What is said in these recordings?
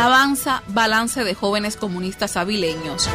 Avanza balance de jóvenes comunistas avileños.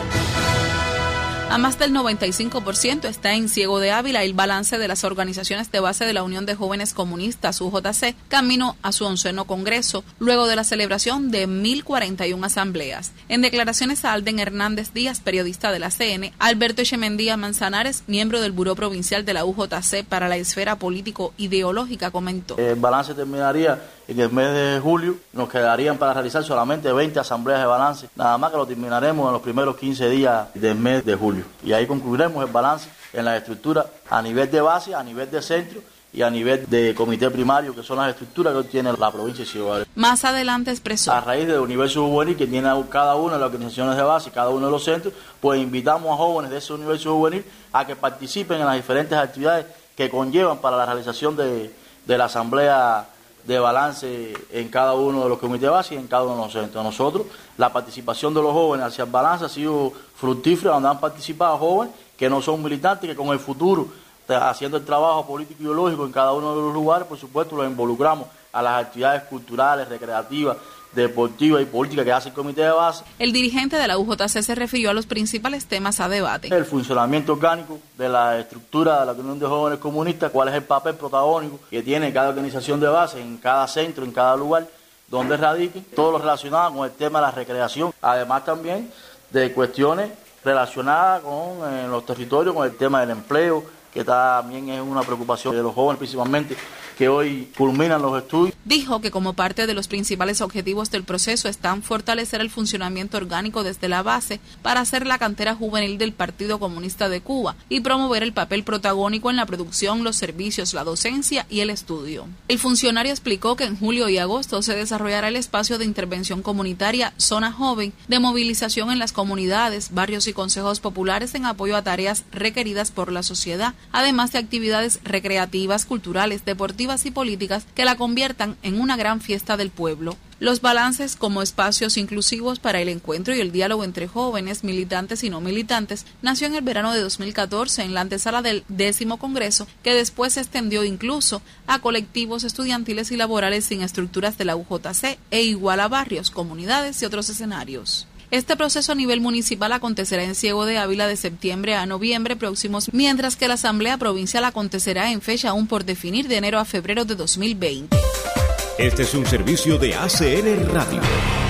A más del 95% está en Ciego de Ávila el balance de las organizaciones de base de la Unión de Jóvenes Comunistas, UJC, camino a su 11º Congreso, luego de la celebración de 1.041 asambleas. En declaraciones a Alden Hernández Díaz, periodista de la CN, Alberto Echemendía Manzanares, miembro del Buró Provincial de la UJC para la esfera político-ideológica, comentó. El balance terminaría en el mes de julio, nos quedarían para realizar solamente 20 asambleas de balance, nada más que lo terminaremos en los primeros 15 días del mes de julio. Y ahí concluiremos el balance en la estructura a nivel de base, a nivel de centro y a nivel de comité primario, que son las estructuras que tiene la provincia de Ciego de Ávila. Más adelante expresó. A raíz del universo juvenil que tiene cada una de las organizaciones de base, cada uno de los centros, pues invitamos a jóvenes de ese universo juvenil a que participen en las diferentes actividades que conllevan para la realización de la asamblea de balance en cada uno de los comités de base y en cada uno de los centros. Nosotros, la participación de los jóvenes hacia el balance ha sido fructífera, donde han participado jóvenes que no son militantes, que con el futuro, haciendo el trabajo político y ideológico en cada uno de los lugares, por supuesto, los involucramos a las actividades culturales, recreativas, deportiva y política que hace el comité de base. El dirigente de la UJC se refirió a los principales temas a debate. El funcionamiento orgánico de la estructura de la Unión de Jóvenes Comunistas, cuál es el papel protagónico que tiene cada organización de base en cada centro, en cada lugar donde radique, todo lo relacionado con el tema de la recreación, además también de cuestiones relacionadas con los territorios, con el tema del empleo, que también es una preocupación de los jóvenes principalmente, que hoy culminan los estudios. Dijo que como parte de los principales objetivos del proceso están fortalecer el funcionamiento orgánico desde la base para hacer la cantera juvenil del Partido Comunista de Cuba y promover el papel protagónico en la producción, los servicios, la docencia y el estudio. El funcionario explicó que en julio y agosto se desarrollará el espacio de intervención comunitaria Zona Joven, de movilización en las comunidades, barrios y consejos populares en apoyo a tareas requeridas por la sociedad, además de actividades recreativas, culturales, deportivas y políticas que la conviertan en una gran fiesta del pueblo. Los balances como espacios inclusivos para el encuentro y el diálogo entre jóvenes, militantes y no militantes, nació en el verano de 2014 en la antesala del 10º Congreso, que después se extendió incluso a colectivos estudiantiles y laborales sin estructuras de la UJC e igual a barrios, comunidades y otros escenarios. Este proceso a nivel municipal acontecerá en Ciego de Ávila de septiembre a noviembre próximos, mientras que la Asamblea Provincial acontecerá en fecha aún por definir de enero a febrero de 2020. Este es un servicio de ACN Radio.